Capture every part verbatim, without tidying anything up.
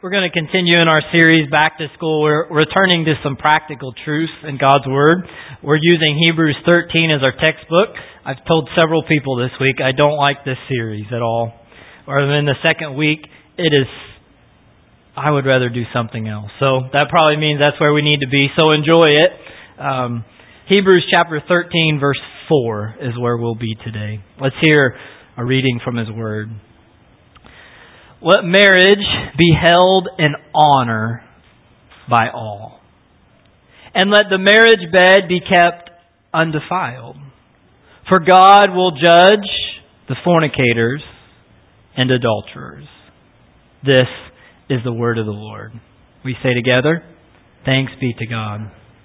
We're going to continue in our series, Back to School. We're returning to some practical truths in God's Word. We're using Hebrews thirteen as our textbook. I've told several people this week I don't like this series at all. Or in the second week, it is, I would rather do something else. So that probably means that's where we need to be. So enjoy it. Um, Hebrews chapter thirteen, verse four is where we'll be today. Let's hear a reading from His Word. Let marriage be held in honor by all, and let the marriage bed be kept undefiled. For God will judge the fornicators and adulterers. This is the word of the Lord. We say together, thanks be to God.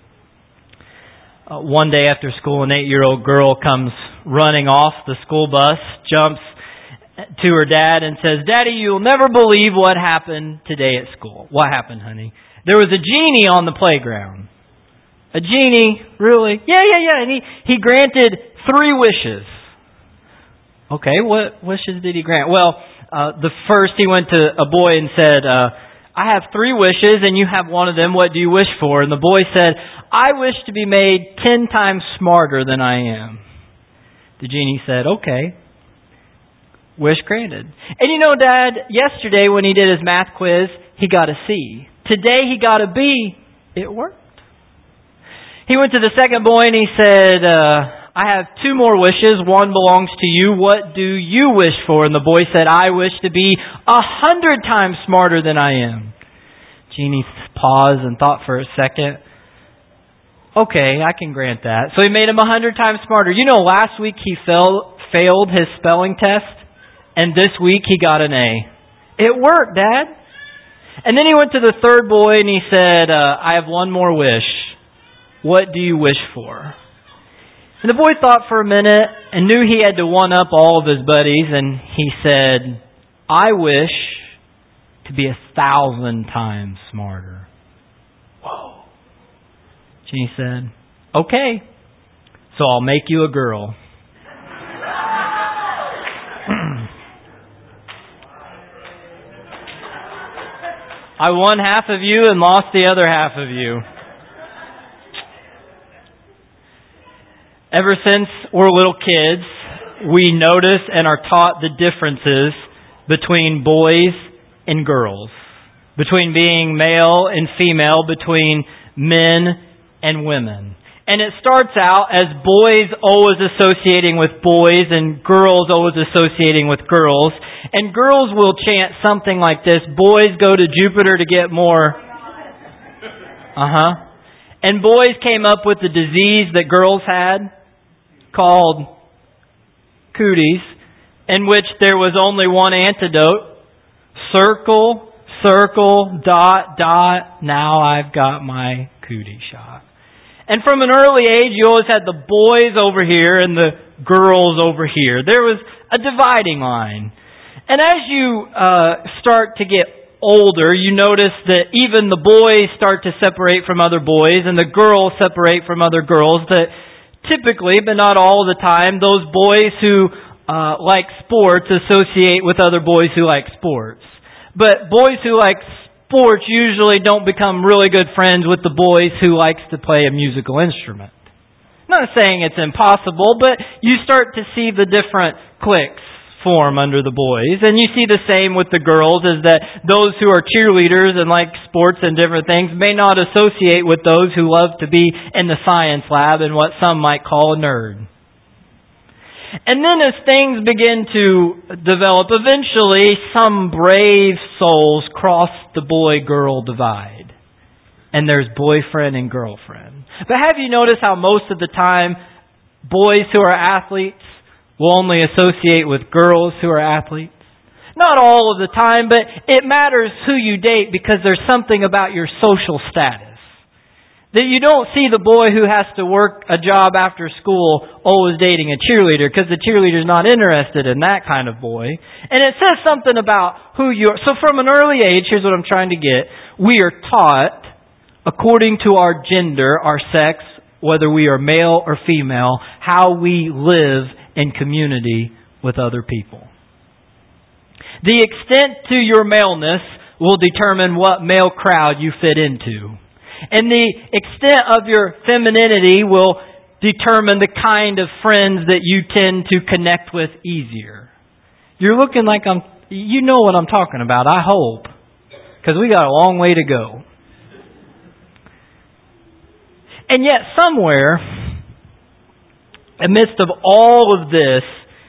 Uh, one day after school, an eight-year-old girl comes running off the school bus, jumps to her dad and says, "Daddy, you'll never believe what happened today at school." "What happened, honey?" "There was a genie on the playground." "A genie? Really?" "Yeah, yeah, yeah. And he, he granted three wishes." "Okay, what wishes did he grant?" "Well, uh, the first he went to a boy and said, uh, I have three wishes and you have one of them. What do you wish for?" And the boy said, "I wish to be made ten times smarter than I am." The genie said, "Okay. Wish granted." And you know, Dad, yesterday when he did his math quiz, he got a C. Today he got a B. It worked. He went to the second boy and he said, uh, "I have two more wishes. One belongs to you. What do you wish for?" And the boy said, "I wish to be a hundred times smarter than I am." Genie paused and thought for a second. "Okay, I can grant that." So he made him a hundred times smarter. You know, last week he fell, failed his spelling test. And this week he got an A. It worked, Dad. And then he went to the third boy and he said, uh, "I have one more wish. What do you wish for?" And the boy thought for a minute and knew he had to one-up all of his buddies. And he said, "I wish to be a thousand times smarter." Whoa. Genie said, "Okay, so I'll make you a girl." I won half of you and lost the other half of you. Ever since we're little kids, we notice and are taught the differences between boys and girls, between being male and female, between men and women. And it starts out as boys always associating with boys and girls always associating with girls. And girls will chant something like this: "Boys go to Jupiter to get more." Uh-huh. And boys came up with the disease that girls had called cooties, in which there was only one antidote: circle, circle, dot, dot, now I've got my cootie shot. And from an early age, you always had the boys over here and the girls over here. There was a dividing line. And as you uh, start to get older, you notice that even the boys start to separate from other boys and the girls separate from other girls. That typically, but not all the time, those boys who uh, like sports associate with other boys who like sports. But boys who like sports usually don't become really good friends with the boys who likes to play a musical instrument. I'm not saying it's impossible, but you start to see the different cliques form under the boys. And you see the same with the girls, is that those who are cheerleaders and like sports and different things may not associate with those who love to be in the science lab and what some might call a nerd. And then as things begin to develop, eventually some brave souls cross the boy-girl divide. And there's boyfriend and girlfriend. But have you noticed how most of the time boys who are athletes will only associate with girls who are athletes? Not all of the time, but it matters who you date because there's something about your social status. That you don't see the boy who has to work a job after school always dating a cheerleader, because the cheerleader's not interested in that kind of boy. And it says something about who you are. So from an early age, here's what I'm trying to get. We are taught, according to our gender, our sex, whether we are male or female, how we live in community with other people. The extent to your maleness will determine what male crowd you fit into. And the extent of your femininity will determine the kind of friends that you tend to connect with easier. You're looking like I'm, you know what I'm talking about, I hope. Because we got a long way to go. And yet somewhere, amidst of all of this,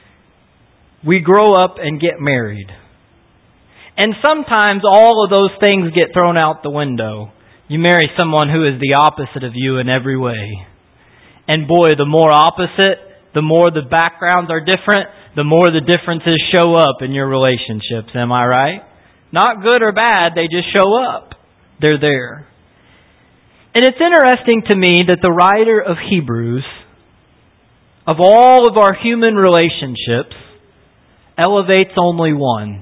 we grow up and get married. And sometimes all of those things get thrown out the window. You marry someone who is the opposite of you in every way. And boy, the more opposite, the more the backgrounds are different, the more the differences show up in your relationships. Am I right? Not good or bad, they just show up. They're there. And it's interesting to me that the writer of Hebrews, of all of our human relationships, elevates only one.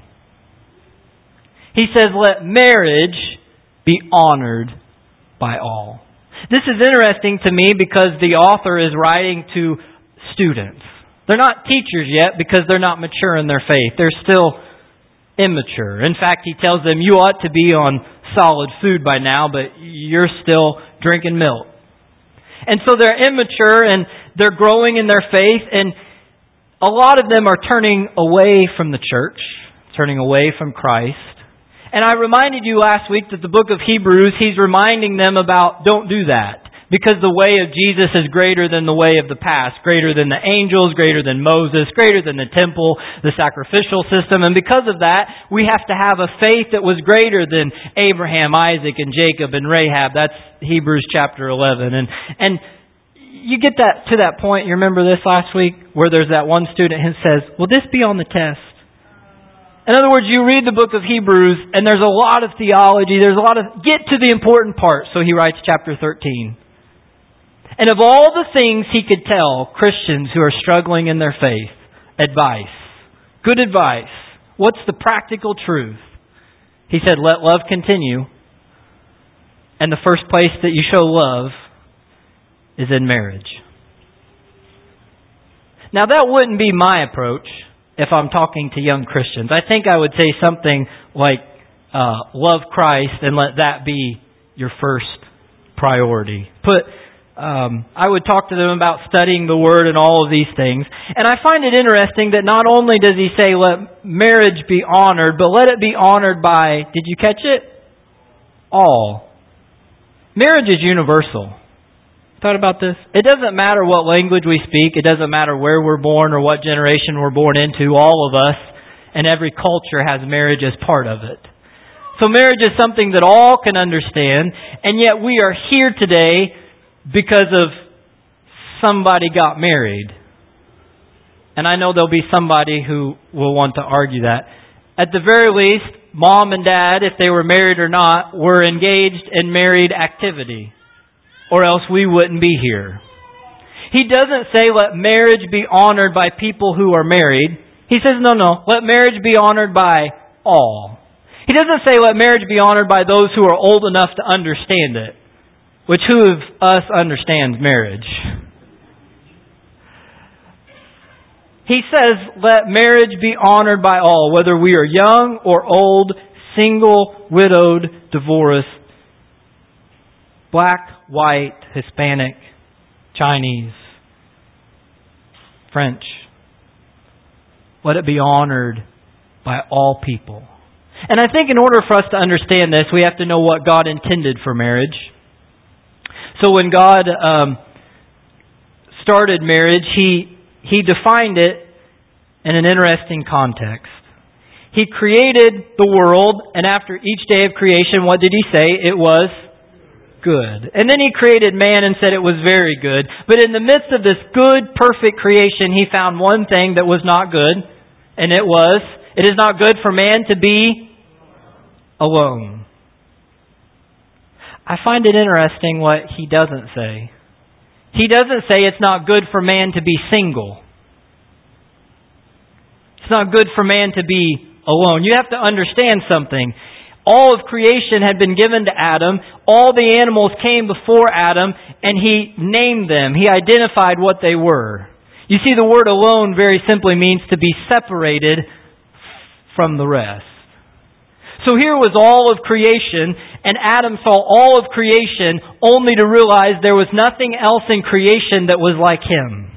He says, let marriage be honored by all. This is interesting to me because the author is writing to students. They're not teachers yet because they're not mature in their faith. They're still immature. In fact, he tells them, you ought to be on solid food by now, but you're still drinking milk. And so they're immature and they're growing in their faith, and a lot of them are turning away from the church, turning away from Christ. And I reminded you last week that the book of Hebrews, he's reminding them about don't do that. Because the way of Jesus is greater than the way of the past, greater than the angels, greater than Moses, greater than the temple, the sacrificial system. And because of that, we have to have a faith that was greater than Abraham, Isaac, and Jacob, and Rahab. That's Hebrews chapter eleven. And and you get that to that point, you remember this last week, where there's that one student who says, will this be on the test? In other words, you read the book of Hebrews, and there's a lot of theology, there's a lot of, get to the important part. So he writes chapter thirteen. And of all the things he could tell Christians who are struggling in their faith, advice, good advice, what's the practical truth? He said, let love continue. And the first place that you show love is in marriage. Now that wouldn't be my approach if I'm talking to young Christians. I think I would say something like, uh, love Christ and let that be your first priority. Put Um, I would talk to them about studying the Word and all of these things. And I find it interesting that not only does he say let marriage be honored, but let it be honored by, did you catch it? All. Marriage is universal. Thought about this? It doesn't matter what language we speak. It doesn't matter where we're born or what generation we're born into. All of us and every culture has marriage as part of it. So marriage is something that all can understand. And yet we are here today because of somebody got married. And I know there'll be somebody who will want to argue that. At the very least, mom and dad, if they were married or not, were engaged in married activity. Or else we wouldn't be here. He doesn't say let marriage be honored by people who are married. He says, no, no, let marriage be honored by all. He doesn't say let marriage be honored by those who are old enough to understand it. Which who of us understands marriage? He says, let marriage be honored by all, whether we are young or old, single, widowed, divorced, black, white, Hispanic, Chinese, French. Let it be honored by all people. And I think in order for us to understand this, we have to know what God intended for marriage. So when God um, started marriage, He He defined it in an interesting context. He created the world, and after each day of creation, what did He say? It was good. And then He created man and said it was very good. But in the midst of this good, perfect creation, He found one thing that was not good, and it was, it is not good for man to be alone. I find it interesting what He doesn't say. He doesn't say it's not good for man to be single. It's not good for man to be alone. You have to understand something. All of creation had been given to Adam. All the animals came before Adam, and He named them. He identified what they were. You see, the word alone very simply means to be separated from the rest. So here was all of creation, and Adam saw all of creation only to realize there was nothing else in creation that was like him.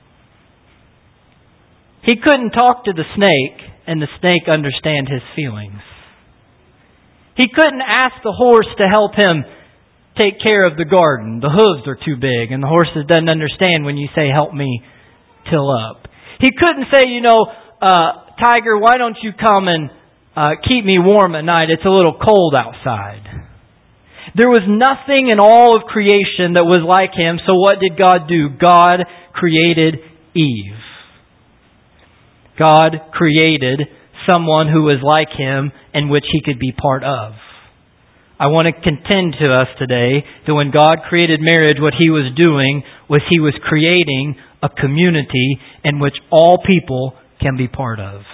He couldn't talk to the snake, and the snake understand his feelings. He couldn't ask the horse to help him take care of the garden. The hooves are too big, and the horse doesn't understand when you say, help me till up. He couldn't say, you know, uh, Tiger, why don't you come and uh, keep me warm at night? It's a little cold outside. There was nothing in all of creation that was like him, so what did God do? God created Eve. God created someone who was like him and which he could be part of. I want to contend to us today that when God created marriage, what He was doing was He was creating a community in which all people can be part of.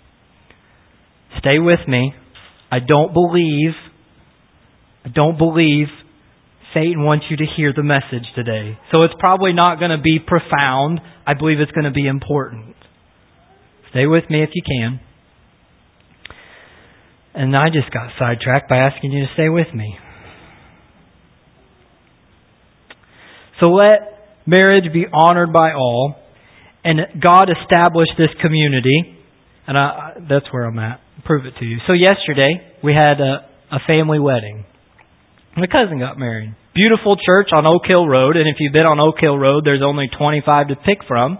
Stay with me. I don't believe, I don't believe Satan wants you to hear the message today. So it's probably not going to be profound. I believe it's going to be important. Stay with me if you can. And I just got sidetracked by asking you to stay with me. So let marriage be honored by all. And God established this community. And I, that's where I'm at. I'll prove it to you. So yesterday, we had a, a family wedding. My cousin got married. Beautiful church on Oak Hill Road. And if you've been on Oak Hill Road, there's only twenty-five to pick from.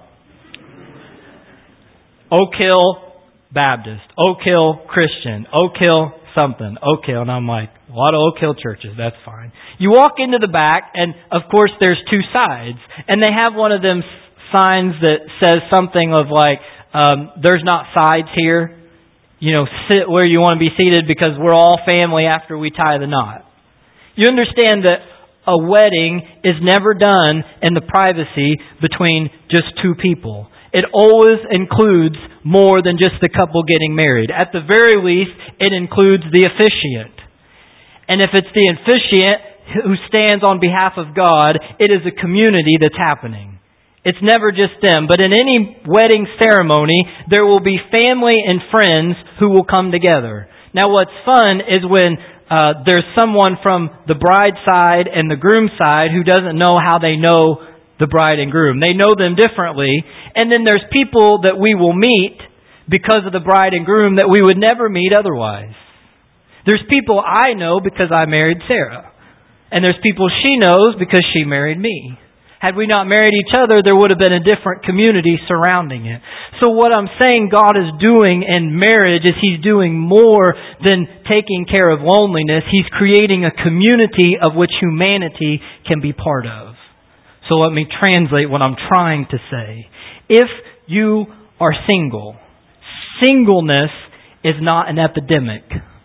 Oak Hill Baptist, Oak Hill Christian, Oak Hill something, Oak Hill. And I'm like, a lot of Oak Hill churches, that's fine. You walk into the back, and of course there's two sides. And they have one of them signs that says something of like, um, there's not sides here. You know, sit where you want to be seated because we're all family after we tie the knot. You understand that a wedding is never done in the privacy between just two people. It always includes more than just the couple getting married. At the very least, it includes the officiant. And if it's the officiant who stands on behalf of God, it is a community that's happening. It's never just them. But in any wedding ceremony, there will be family and friends who will come together. Now what's fun is when uh, there's someone from the bride side and the groom side who doesn't know how they know the bride and groom. They know them differently. And then there's people that we will meet because of the bride and groom that we would never meet otherwise. There's people I know because I married Sarah. And there's people she knows because she married me. Had we not married each other, there would have been a different community surrounding it. So what I'm saying God is doing in marriage is He's doing more than taking care of loneliness. He's creating a community of which humanity can be part of. So let me translate what I'm trying to say. If you are single, singleness is not an epidemic.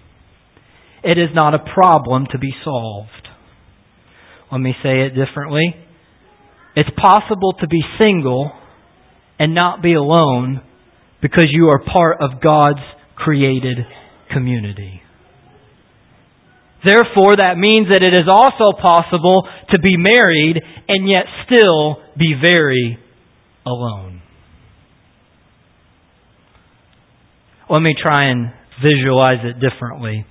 It is not a problem to be solved. Let me say it differently. It's possible to be single and not be alone because you are part of God's created community. Therefore, that means that it is also possible to be married and yet still be very alone. Let me try and visualize it differently.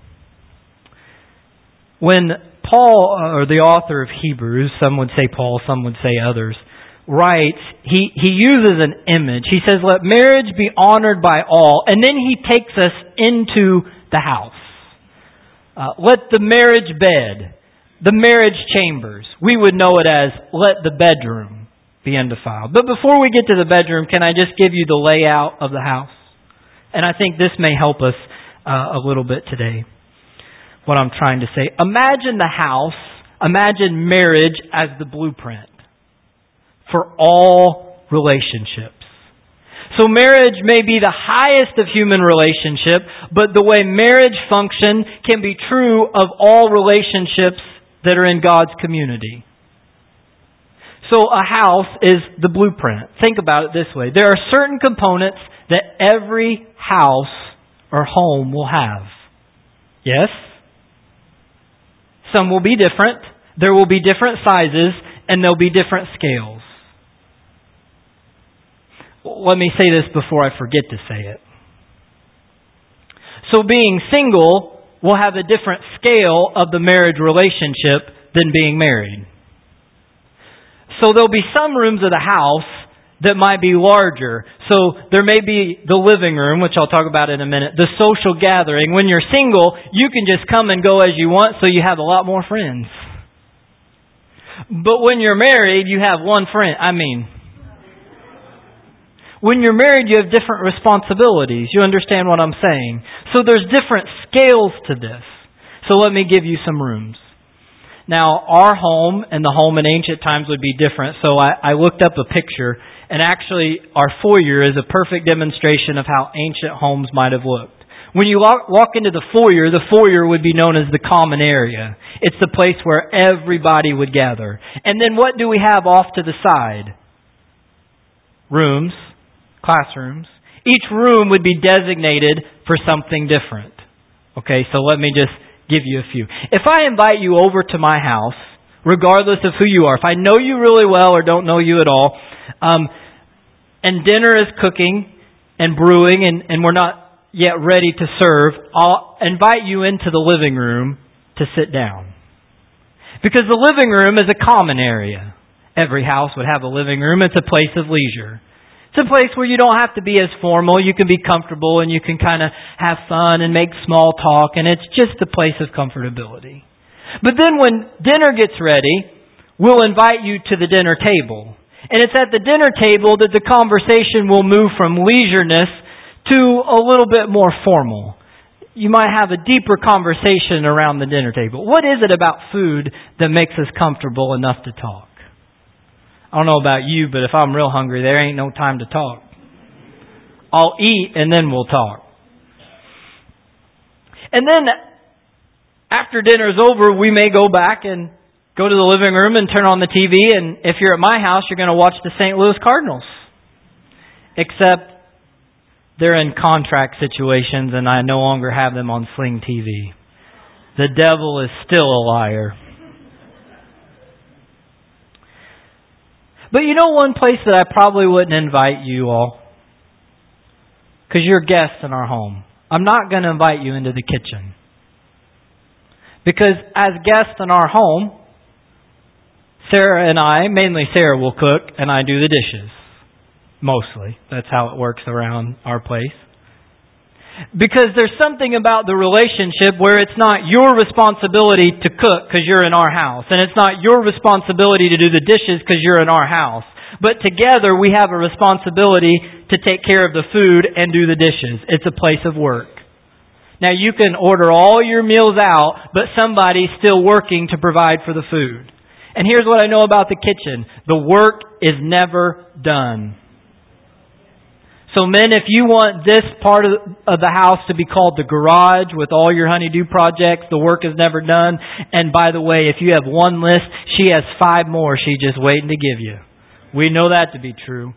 When Paul, or the author of Hebrews, some would say Paul, some would say others, writes, he, he uses an image. He says, let marriage be honored by all. And then he takes us into the house. Uh, let the marriage bed, the marriage chambers, we would know it as let the bedroom be undefiled. But before we get to the bedroom, can I just give you the layout of the house? And I think this may help us uh, a little bit today. What I'm trying to say. Imagine the house, imagine marriage as the blueprint for all relationships. So marriage may be the highest of human relationship, but the way marriage function can be true of all relationships that are in God's community. So a house is the blueprint. Think about it this way. There are certain components that every house or home will have. Yes? Some will be different. There will be different sizes, and there'll be different scales. Let me say this before I forget to say it. So being single will have a different scale of the marriage relationship than being married. So there'll be some rooms of the house that might be larger. So there may be the living room, which I'll talk about in a minute, the social gathering. When you're single, you can just come and go as you want, so you have a lot more friends. But when you're married, you have one friend. I mean, when you're married, you have different responsibilities. You understand what I'm saying? So there's different scales to this. So let me give you some rooms. Now, our home and the home in ancient times would be different. So I, I looked up a picture, and actually our foyer is a perfect demonstration of how ancient homes might have looked. When you walk, walk into the foyer, the foyer would be known as the common area. It's the place where everybody would gather. And then what do we have off to the side? Rooms, classrooms. Each room would be designated for something different. Okay, so let me just give you a few. If I invite you over to my house, regardless of who you are, if I know you really well or don't know you at all, um, and dinner is cooking and brewing and, and we're not yet ready to serve, I'll invite you into the living room to sit down. Because the living room is a common area. Every house would have a living room. It's a place of leisure. It's a place where you don't have to be as formal. You can be comfortable and you can kind of have fun and make small talk, and it's just a place of comfortability. But then when dinner gets ready, we'll invite you to the dinner table. And it's at the dinner table that the conversation will move from leisureness to a little bit more formal. You might have a deeper conversation around the dinner table. What is it about food that makes us comfortable enough to talk? I don't know about you, but if I'm real hungry, there ain't no time to talk. I'll eat and then we'll talk. And then after dinner's over, we may go back and go to the living room and turn on the T V. And if you're at my house, you're going to watch the Saint Louis Cardinals. Except they're in contract situations and I no longer have them on Sling T V. The devil is still a liar. But you know one place that I probably wouldn't invite you all? Because you're guests in our home. I'm not going to invite you into the kitchen. Because as guests in our home, Sarah and I, mainly Sarah will cook and I do the dishes. Mostly. That's how it works around our place. Because there's something about the relationship where it's not your responsibility to cook because you're in our house. And it's not your responsibility to do the dishes because you're in our house. But together we have a responsibility to take care of the food and do the dishes. It's a place of work. Now you can order all your meals out, but somebody's still working to provide for the food. And here's what I know about the kitchen. The work is never done. So men, if you want this part of the house to be called the garage with all your honeydew projects, the work is never done. And by the way, if you have one list, she has five more she's just waiting to give you. We know that to be true.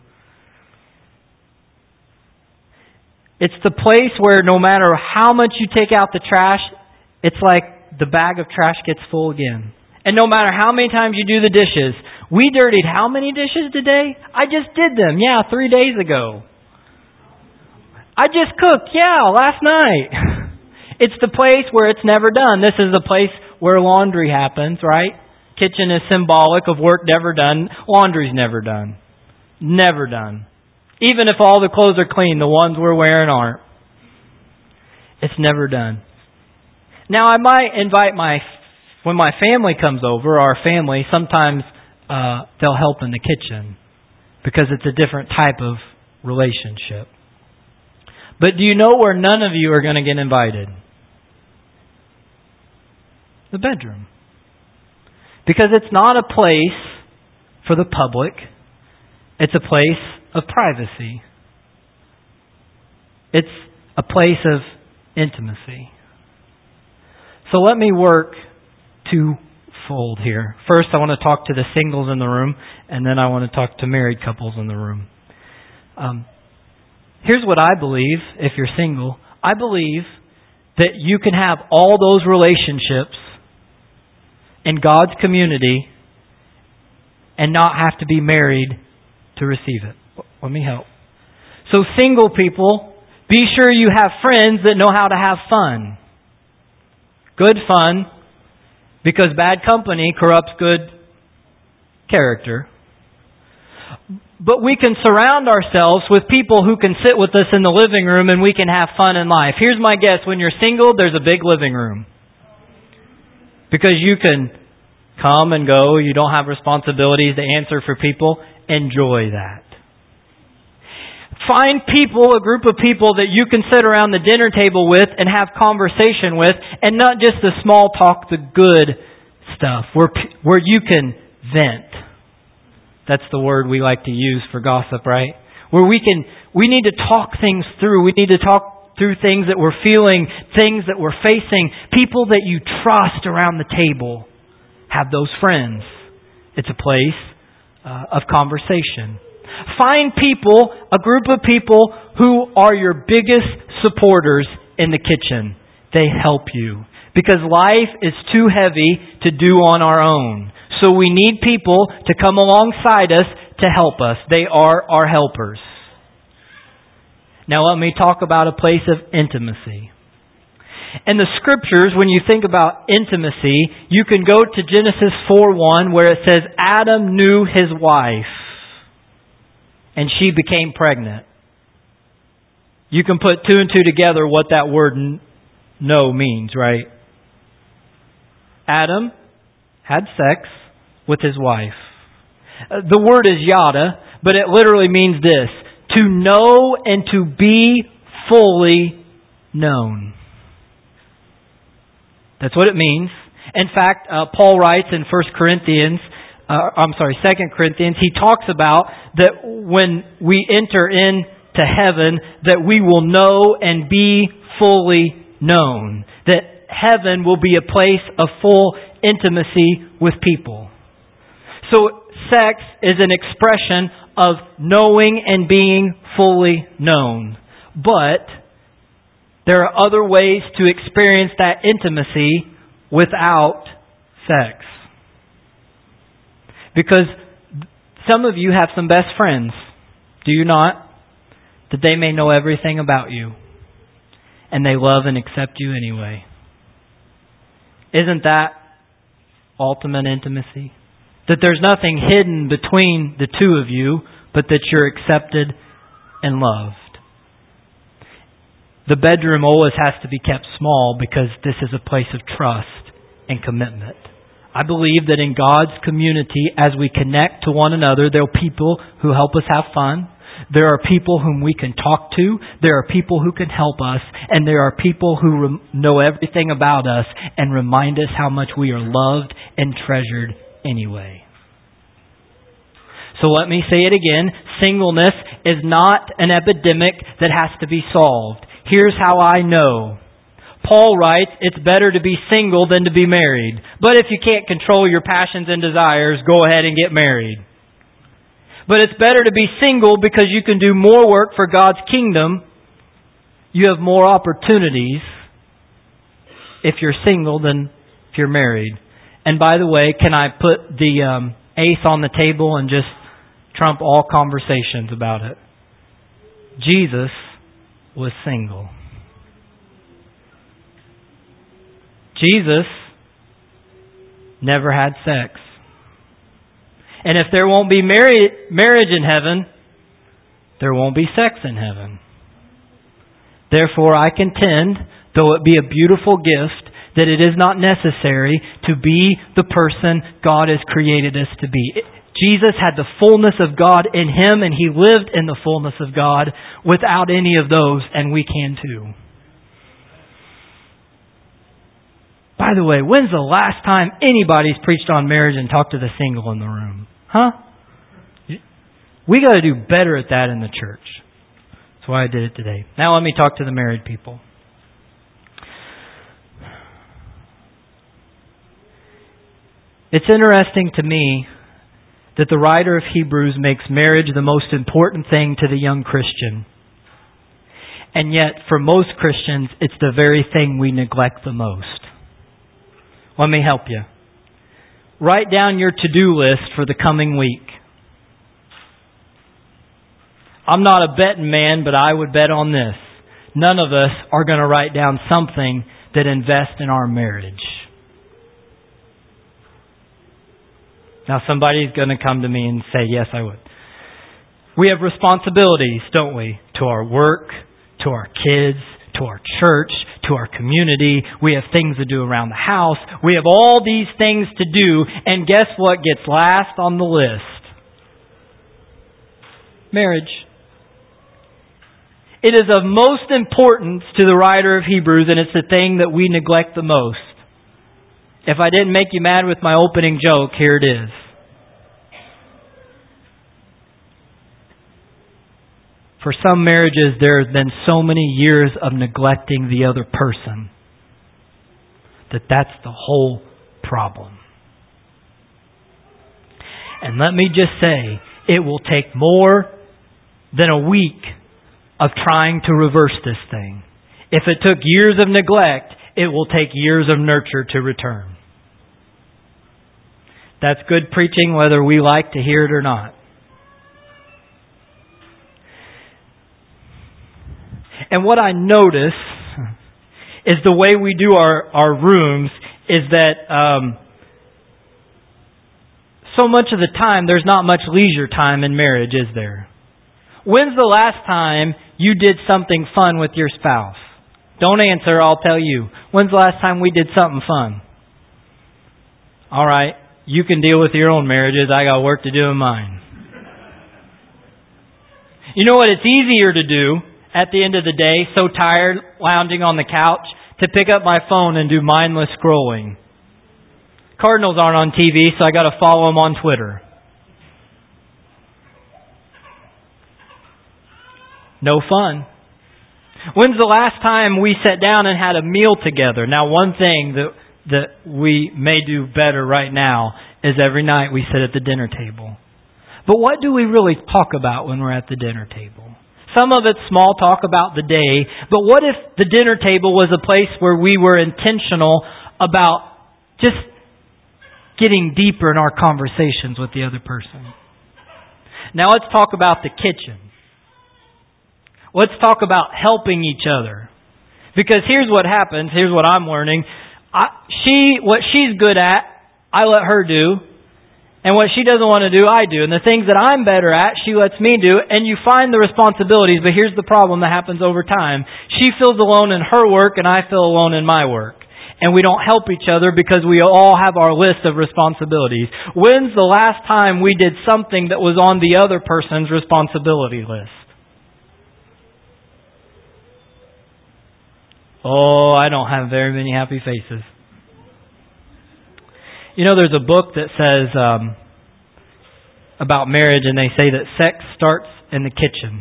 It's the place where no matter how much you take out the trash, it's like the bag of trash gets full again. And no matter how many times you do the dishes, we dirtied how many dishes today? I just did them. Yeah, three days ago. I just cooked, yeah, last night. It's the place where it's never done. This is the place where laundry happens, right? Kitchen is symbolic of work never done. Laundry's never done. Never done. Even if all the clothes are clean, the ones we're wearing aren't. It's never done. Now, I might invite my, when my family comes over, our family, sometimes uh, they'll help in the kitchen because it's a different type of relationship. But do you know where none of you are going to get invited? The bedroom. Because it's not a place for the public. It's a place of privacy. It's a place of intimacy. So let me work twofold here. First, I want to talk to the singles in the room, and then I want to talk to married couples in the room. Um, Here's what I believe, if you're single. I believe that you can have all those relationships in God's community and not have to be married to receive it. Let me help. So single people, be sure you have friends that know how to have fun. Good fun, because bad company corrupts good character. But we can surround ourselves with people who can sit with us in the living room and we can have fun in life. Here's my guess. When you're single, there's a big living room. Because you can come and go. You don't have responsibilities to answer for people. Enjoy that. Find people, a group of people that you can sit around the dinner table with and have conversation with, and not just the small talk, the good stuff, where where you can vent. That's the word we like to use for gossip, right? Where we can, we need to talk things through. We need to talk through things that we're feeling, things that we're facing. People that you trust around the table. Have those friends. It's a place uh, of conversation. Find people, a group of people who are your biggest supporters in the kitchen. They help you. Because life is too heavy to do on our own. So we need people to come alongside us to help us. They are our helpers. Now let me talk about a place of intimacy. In the Scriptures, when you think about intimacy, you can go to Genesis four one where it says Adam knew his wife and she became pregnant. You can put two and two together what that word know means, right? Adam had sex with his wife. The word is yada, but it literally means this: to know and to be fully known. That's what it means. In fact, uh, Paul writes in First Corinthians, uh, I'm sorry, Second Corinthians, he talks about that when we enter into heaven, that we will know and be fully known. That heaven will be a place of full intimacy with people. So sex is an expression of knowing and being fully known. But there are other ways to experience that intimacy without sex. Because some of you have some best friends, do you not? That they may know everything about you. And they love and accept you anyway. Isn't that ultimate intimacy? That there's nothing hidden between the two of you, but that you're accepted and loved. The bedroom always has to be kept small because this is a place of trust and commitment. I believe that in God's community, as we connect to one another, there are people who help us have fun. There are people whom we can talk to. There are people who can help us. And there are people who rem- know everything about us and remind us how much we are loved and treasured anyway. So let me say it again. Singleness is not an epidemic that has to be solved. Here's how I know. Paul writes, it's better to be single than to be married. But if you can't control your passions and desires, go ahead and get married. But it's better to be single because you can do more work for God's kingdom. You have more opportunities if you're single than if you're married. And by the way, can I put the um, ace on the table and just trump all conversations about it? Jesus was single. Jesus never had sex. And if there won't be marriage in heaven, there won't be sex in heaven. Therefore, I contend, though it be a beautiful gift, that it is not necessary to be the person God has created us to be. Jesus had the fullness of God in Him, and He lived in the fullness of God without any of those, and we can too. By the way, when's the last time anybody's preached on marriage and talked to the single in the room? Huh? We got to do better at that in the church. That's why I did it today. Now let me talk to the married people. It's interesting to me that the writer of Hebrews makes marriage the most important thing to the young Christian. And yet, for most Christians, it's the very thing we neglect the most. Let me help you. Write down your to-do list for the coming week. I'm not a betting man, but I would bet on this. None of us are going to write down something that invest in our marriage? Now somebody's going to come to me and say, yes, I would. We have responsibilities, don't we? To our work, to our kids, to our church, to our community. We have things to do around the house. We have all these things to do. And guess what gets last on the list? Marriage. It is of most importance to the writer of Hebrews, and it's the thing that we neglect the most. If I didn't make you mad with my opening joke, here it is. For some marriages, there have been so many years of neglecting the other person that that's the whole problem. And let me just say, it will take more than a week of trying to reverse this thing. If it took years of neglect, it will take years of nurture to return. That's good preaching whether we like to hear it or not. And what I notice is the way we do our, our rooms is that um, so much of the time there's not much leisure time in marriage, is there? When's the last time you did something fun with your spouse? Don't answer, I'll tell you. When's the last time we did something fun? All right, you can deal with your own marriages. I got work to do in mine. You know what it's easier to do at the end of the day, so tired, lounging on the couch, to pick up my phone and do mindless scrolling. Cardinals aren't on T V, so I got to follow them on Twitter. No fun. When's the last time we sat down and had a meal together? Now, one thing that that we may do better right now is every night we sit at the dinner table. But what do we really talk about when we're at the dinner table? Some of it's small talk about the day, but what if the dinner table was a place where we were intentional about just getting deeper in our conversations with the other person? Now let's talk about the kitchen. Let's talk about helping each other. Because here's what happens, here's what I'm learning. I, she, what she's good at, I let her do. And what she doesn't want to do, I do. And the things that I'm better at, she lets me do. And you find the responsibilities, but here's the problem that happens over time. She feels alone in her work and I feel alone in my work. And we don't help each other because we all have our list of responsibilities. When's the last time we did something that was on the other person's responsibility list? Oh, I don't have very many happy faces. You know, there's a book that says um, about marriage, and they say that sex starts in the kitchen.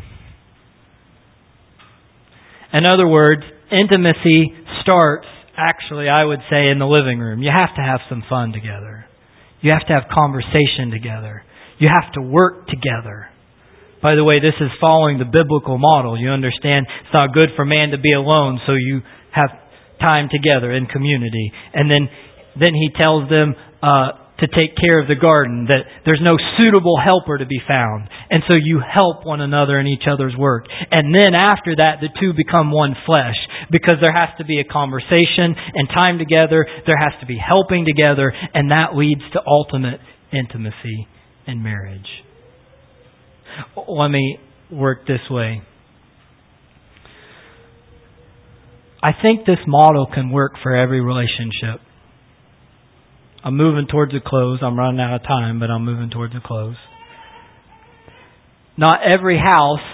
In other words, intimacy starts, actually, I would say, in the living room. You have to have some fun together. You have to have conversation together. You have to work together. By the way, this is following the biblical model. You understand it's not good for man to be alone, so you have time together in community. And then then he tells them uh, to take care of the garden, that there's no suitable helper to be found. And so you help one another in each other's work. And then after that, the two become one flesh, because there has to be a conversation and time together. There has to be helping together, and that leads to ultimate intimacy in marriage. Let me work this way. I think this model can work for every relationship. I'm moving towards a close. I'm running out of time, but I'm moving towards a close. Not every house.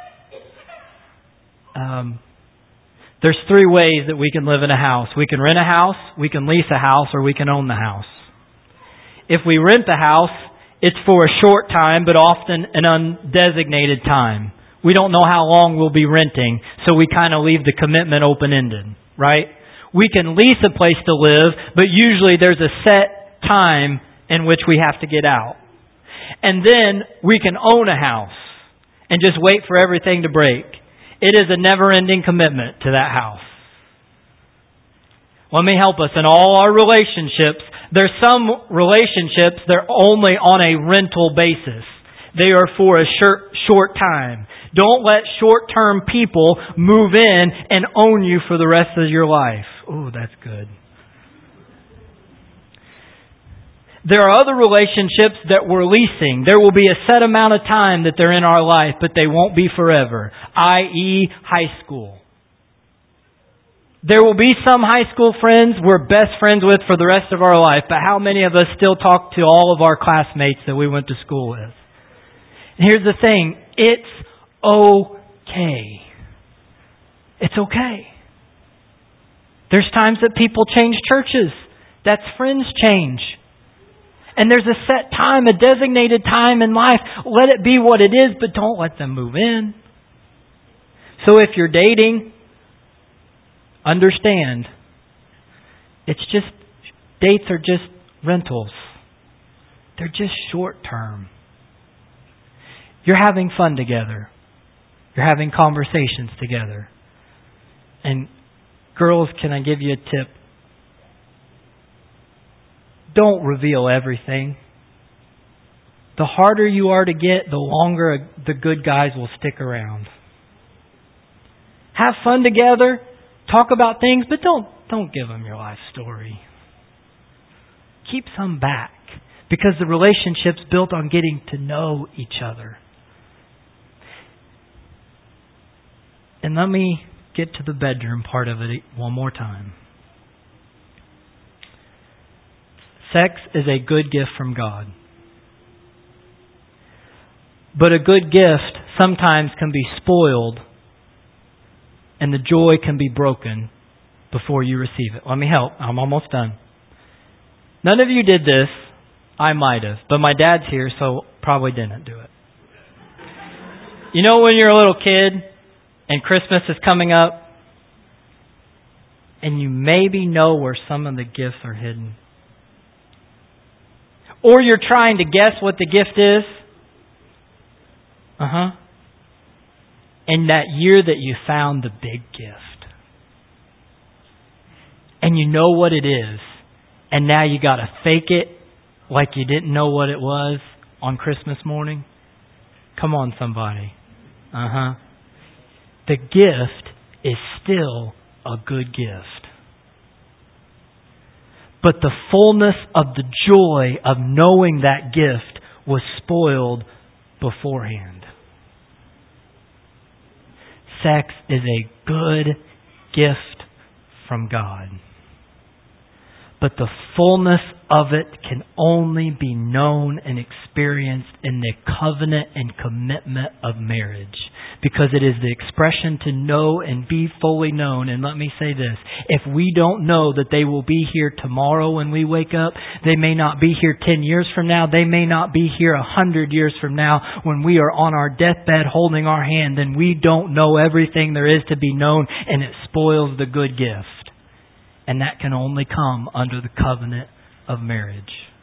Um, there's three ways that we can live in a house. We can rent a house, we can lease a house, or we can own the house. If we rent the house, it's for a short time, but often an undesignated time. We don't know how long we'll be renting, so we kind of leave the commitment open-ended, right? We can lease a place to live, but usually there's a set time in which we have to get out. And then we can own a house and just wait for everything to break. It is a never-ending commitment to that house. Let me help us. In all our relationships, there's some relationships that are only on a rental basis. They are for a short, short time. Don't let short-term people move in and own you for the rest of your life. Ooh, that's good. There are other relationships that we're leasing. There will be a set amount of time that they're in our life, but they won't be forever, that is high school. There will be some high school friends we're best friends with for the rest of our life, but how many of us still talk to all of our classmates that we went to school with? And here's the thing, it's okay. It's okay. There's times that people change churches. That's friends change. And there's a set time, a designated time in life. Let it be what it is, but don't let them move in. So if you're dating, understand, it's just, dates are just rentals. They're just short term. You're having fun together. You're having conversations together. And girls, can I give you a tip? Don't reveal everything. The harder you are to get, the longer the good guys will stick around. Have fun together. Talk about things, but don't don't give them your life story. Keep some back, because the relationship's built on getting to know each other. And let me get to the bedroom part of it one more time. Sex is a good gift from God. But a good gift sometimes can be spoiled and the joy can be broken before you receive it. Let me help. I'm almost done. None of you did this. I might have. But my dad's here, so probably didn't do it. You know when you're a little kid and Christmas is coming up and you maybe know where some of the gifts are hidden? Or you're trying to guess what the gift is. Uh-huh. And that year that you found the big gift. And you know what it is. And now you got to fake it like you didn't know what it was on Christmas morning. Come on, somebody. Uh-huh. The gift is still a good gift. But the fullness of the joy of knowing that gift was spoiled beforehand. Sex is a good gift from God. But the fullness of it can only be known and experienced in the covenant and commitment of marriage. Because it is the expression to know and be fully known. And let me say this. If we don't know that they will be here tomorrow when we wake up, they may not be here ten years from now. They may not be here a hundred years from now when we are on our deathbed holding our hand. Then we don't know everything there is to be known, and it spoils the good gift. And that can only come under the covenant of marriage.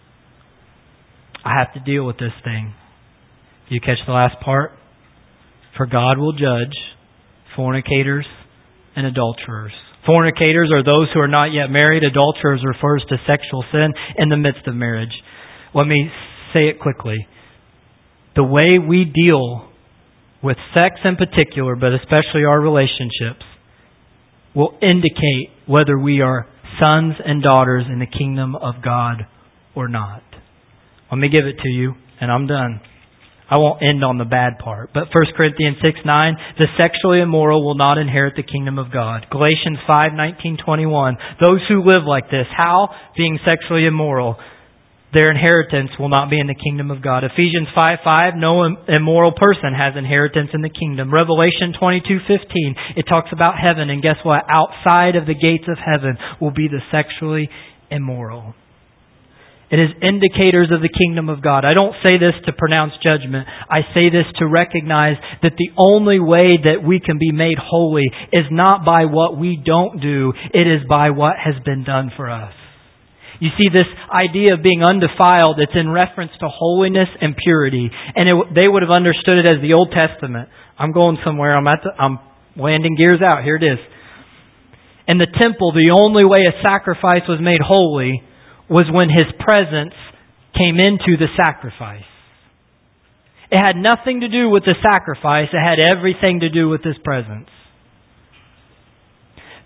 I have to deal with this thing. You catch the last part? For God will judge fornicators and adulterers. Fornicators are those who are not yet married. Adulterers refers to sexual sin in the midst of marriage. Let me say it quickly. The way we deal with sex in particular, but especially our relationships, will indicate whether we are sons and daughters in the kingdom of God or not. Let me give it to you, and I'm done. I won't end on the bad part. But First Corinthians six nine, the sexually immoral will not inherit the kingdom of God. Galatians five nineteen twenty-one, those who live like this, how? Being sexually immoral. Their inheritance will not be in the kingdom of God. Ephesians five five, no immoral person has inheritance in the kingdom. Revelation twenty-two fifteen, it talks about heaven, and guess what? Outside of the gates of heaven will be the sexually immoral. It is indicators of the kingdom of God. I don't say this to pronounce judgment. I say this to recognize that the only way that we can be made holy is not by what we don't do. It is by what has been done for us. You see, this idea of being undefiled, it's in reference to holiness and purity. And it, they would have understood it as the Old Testament. I'm going somewhere. I'm at the, I'm landing gears out. Here it is. In the temple, the only way a sacrifice was made holy was when His presence came into the sacrifice. It had nothing to do with the sacrifice. It had everything to do with His presence.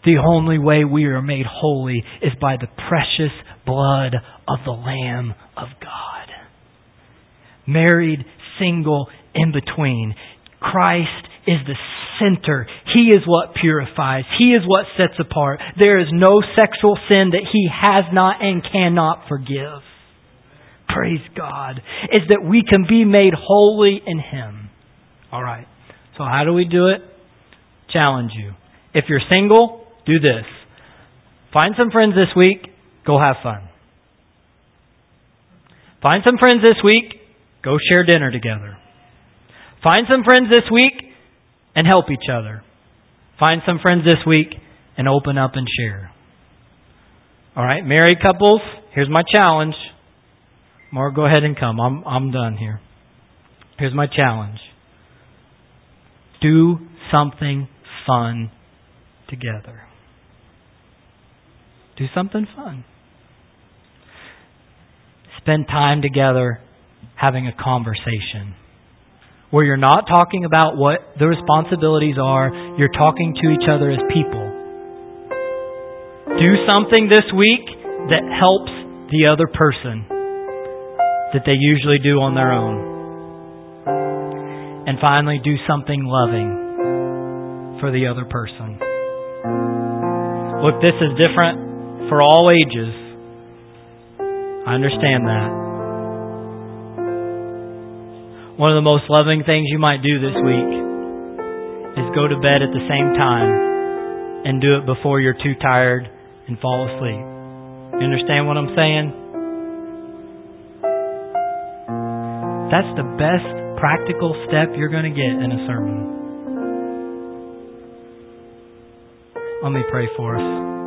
The only way we are made holy is by the precious blood of the Lamb of God. Married, single, in between. Christ is the center. He is what purifies. He is what sets apart. There is no sexual sin that He has not and cannot forgive. Praise God. Is that we can be made holy in Him. All right. So how do we do it? Challenge you. If you're single, do this. Find some friends this week. Go have fun. Find some friends this week. Go share dinner together. Find some friends this week and help each other. Find some friends this week and open up and share. All right, married couples, here's my challenge. Mark, go ahead and come. I'm I'm done here. Here's my challenge. Do something fun together. Do something fun. Spend time together having a conversation where you're not talking about what the responsibilities are. You're talking to each other as people. Do something this week that helps the other person that they usually do on their own. And finally, do something loving for the other person. Look, this is different for all ages. I understand that. One of the most loving things you might do this week is go to bed at the same time and do it before you're too tired and fall asleep. You understand what I'm saying? That's the best practical step you're going to get in a sermon. Let me pray for us.